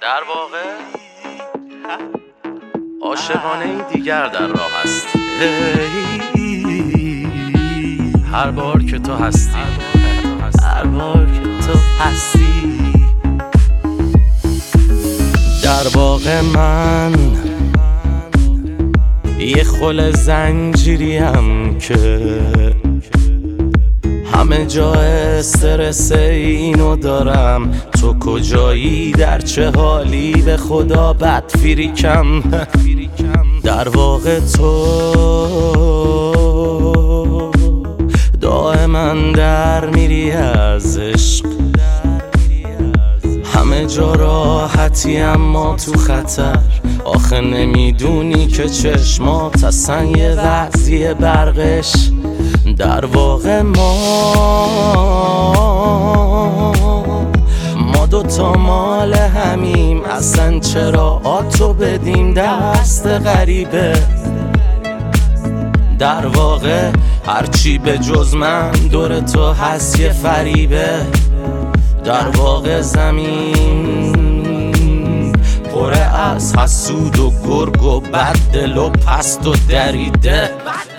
در واقع عاشقانه دیگر در راه است. هر بار که تو هستی، هر بار که تو هستی. در واقع من یه خل زنجیریم که همه جا استرس اینو دارم. تو کجایی، در چه حالی، به خدا بد فریکم. در واقع تو دائما در میری از عشق. همه جا راحتی اما تو خطر. آخه نمیدونی که چشمات اصلا یه وضعی برقش. در واقع ما دوتا مال همیم. اصلا چرا آتو بدیم دست غریبه. در واقع هرچی به جز من دور تو هست یه فریبه. در واقع زمین پره از حسود و گرگ و بددل و پست و دریده.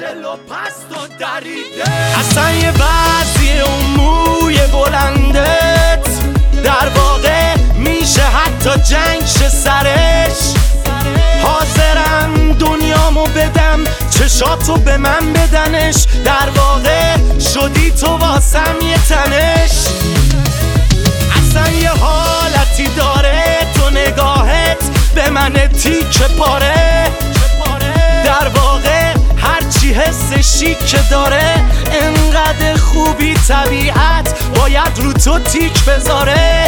اصلا یه وضعی اون موی بلندت. در واقع میشه حتی جنگ شه سرش. حاضرم دنیامو بدم چشاتو به من بدنش. در واقع شدی تو واسم یه تنش. اصلا یه حالتی داره تو نگاهت به من تیکه پاره. در واقع هرچی حس شیک داره انقدر خوبی طبیعت باید رو تو تیک بذاره.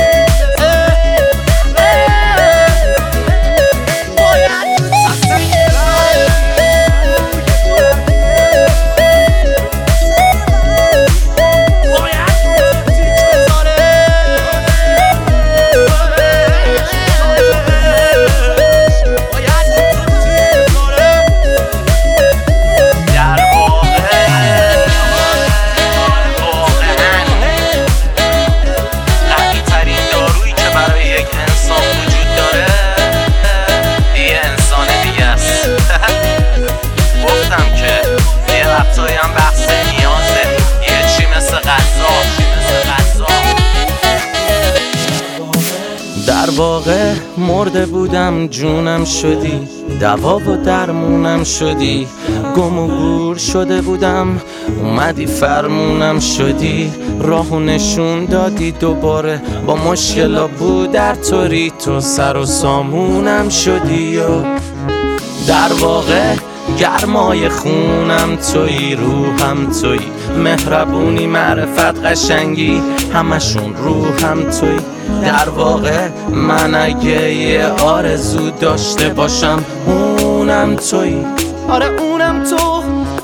در واقع مرده بودم جونم شدی. دوا و درمونم شدی. گم و گور شده بودم اومدی فرمونم شدی. راهو نشون دادی دوباره با مشکلا بود در طوری. تو سر و سامونم شدی و در واقع گرمای خونم تویی، روحم تویی، مهربونی، معرفت، قشنگی، همشون روحم تویی. در واقع من اگه یه آرزو داشته باشم اونم تویی. آره اونم تو.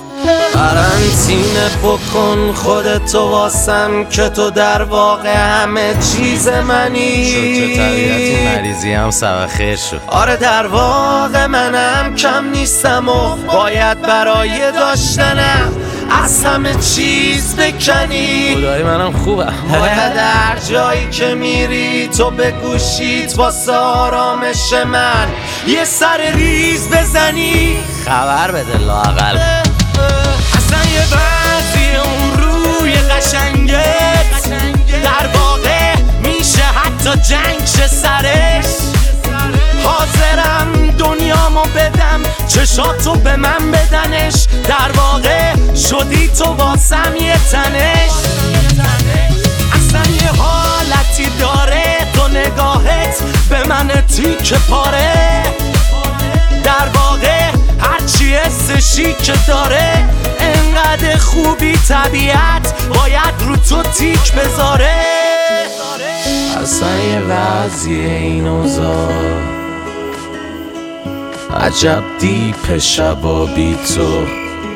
قرنطینه بکن خودتو واسم که تو در واقع همه چیز منی. شد که طبیعتی مریضی هم سبب خیر شد. آره در واقع منم کم نیستم و باید برای داشتنم از همه چیز بکنی. خدایی منم خوبم. باید در جایی که میری تو به گوشیت واسه آرامش من یه سر ریز بزنی. خبر بده لااقل. اصلا یه وضعی اون روی قشنگت. در واقع میشه حتی جنگ شه سرش. حاضرم دنیامو بدم چشاتو به من بدنش. در واقع شدی تو واسم یه تنش. اصلا یه حالتی داره تو نگاهت به من تیکه پاره. در واقع هرچی حس شیک داره انقدر خوبی طبیعت باید رو تو تیک بذاره. اصلا یه وضعی این اوضاع عجب دیپ شبا بی تو.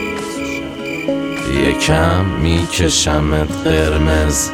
یکم میکشمت قرمز،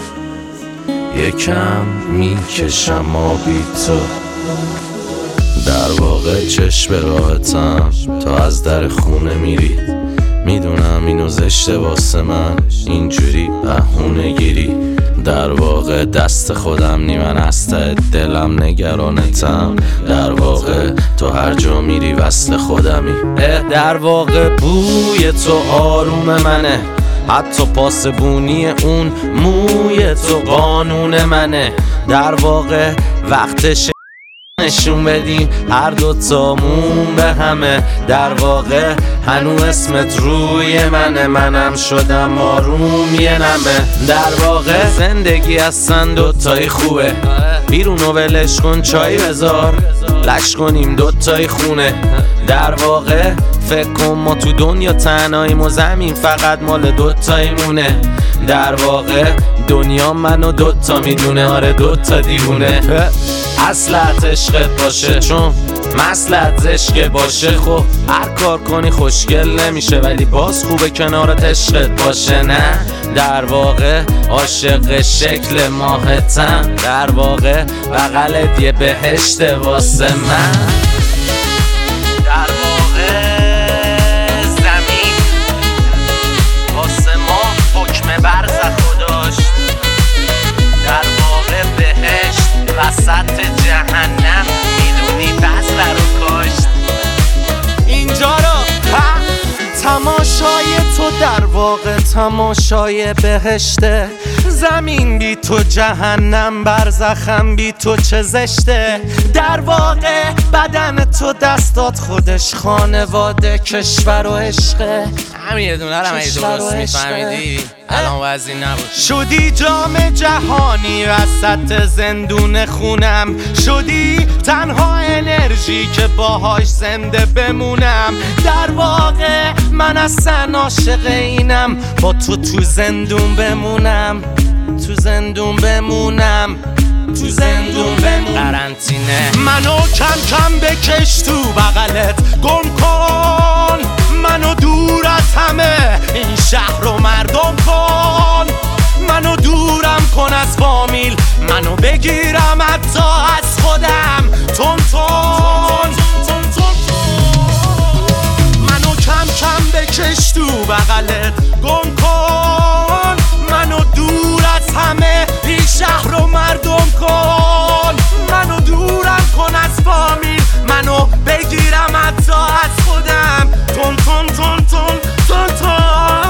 یکم میکشم آبی تو. در واقع چشم راحتم تا از در خونه میری. میدونم اینو زشته واسه من اینجوری بهونه گیری. در واقع واقع دست خودم نی، من از ته دلم نگرانتم. در واقع تو هر جا میری وصل خودمی. در واقع بوی تو آروم منه، حتی پاسبونی اون موی تو قانون منه. در واقع وقتش نشون بدیم هر دوتامون به همه. در واقع هنو اسمت روی منه، منم شدم آروم یه نمه. در واقع زندگی اصلا دوتایی خوبه، بیرونو ولش کن چای بذار، لش کنیم دوتایی خونه. در واقع فکر کن ما تو دنیا تنهاییم و زمین فقط مال دوتایی مونه. در واقع دنیا منو دوتا میدونه، آره دوتا دیوونه. اصلت عشقت باشه چون مصلحت عشق باشه. خب هر کار کنی خوشگل نمیشه، ولی باز خوبه کنارت عشقت باشه. نه در واقع عاشق شکل ماهتم، در واقع بغلت یه بهشت واسه من. در واقع زمین واسه ما حکم برزخو داشت، در واقع بهشت وسط جهنم میدونی بذر رو کاشت. اینجا رو تماشای تو در واقع تماشای بهشته. زمین بی تو جهنم، برزخم بی تو چه زشته. در واقع بدن تو دستات خودش خانواده کشور و عشقه. همین یه دونه رو اگه درست میفهمیدی الان وضعی نبود. شدی جام جهانی وسط زندون خونم، شدی تنها انرژی که باهاش زنده بمونم. در واقع من اصلا عاشق اینم با تو تو زندون بمونم، تو زندون بمونم، تو زندون بمونم. قرنطینه منو کم کم بکش تو بغلت، گم کن منو دور از همه این شهر رو مردم کن. منو دورم کن از فامیل، منو بگیرم حتی از خودم. تون تون منو کم کم بکش تو بغلت، گم کن منو دور از همه این شهر رو مردم کن. منو دورم کن از فامیل، منو بگیرم حتی از خودم. تون تون تون تون تون تون.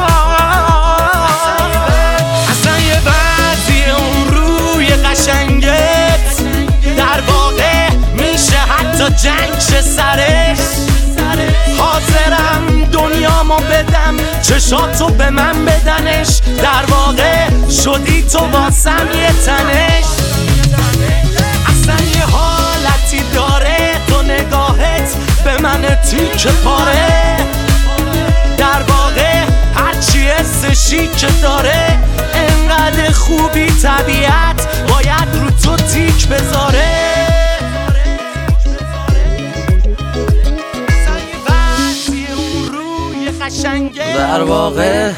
اصلا یه بعضی اون روی قشنگت در واقع میشه حتی جنگ شه سرش. حاضرم دنیامو بدم چشاتو به من بدنش. در واقع شدی تو واسم یه تنش. اصلا یه حالتی داره تو نگاهت به من تیکه پاره. در واقع هرچی حسشی که داره انقدر خوبی طبیعت باید رو تو تیک بذاره. در واقع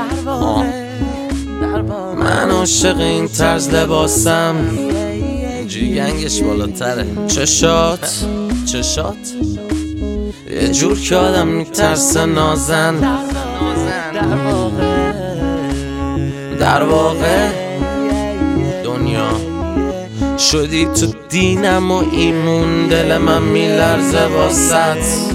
من عاشق این طرز لباسم، جیگنگش بالاتره. چشات یه جور که آدم میترسه نازن. در واقع دنیا شدی تو دینم و ایمون. دل من میلرزه واسط،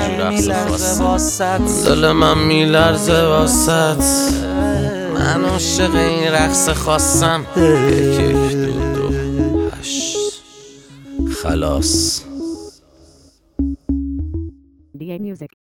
دل من میلرزه واسط. من عاشق این رقص خواستم. 1 2 8 خلاص.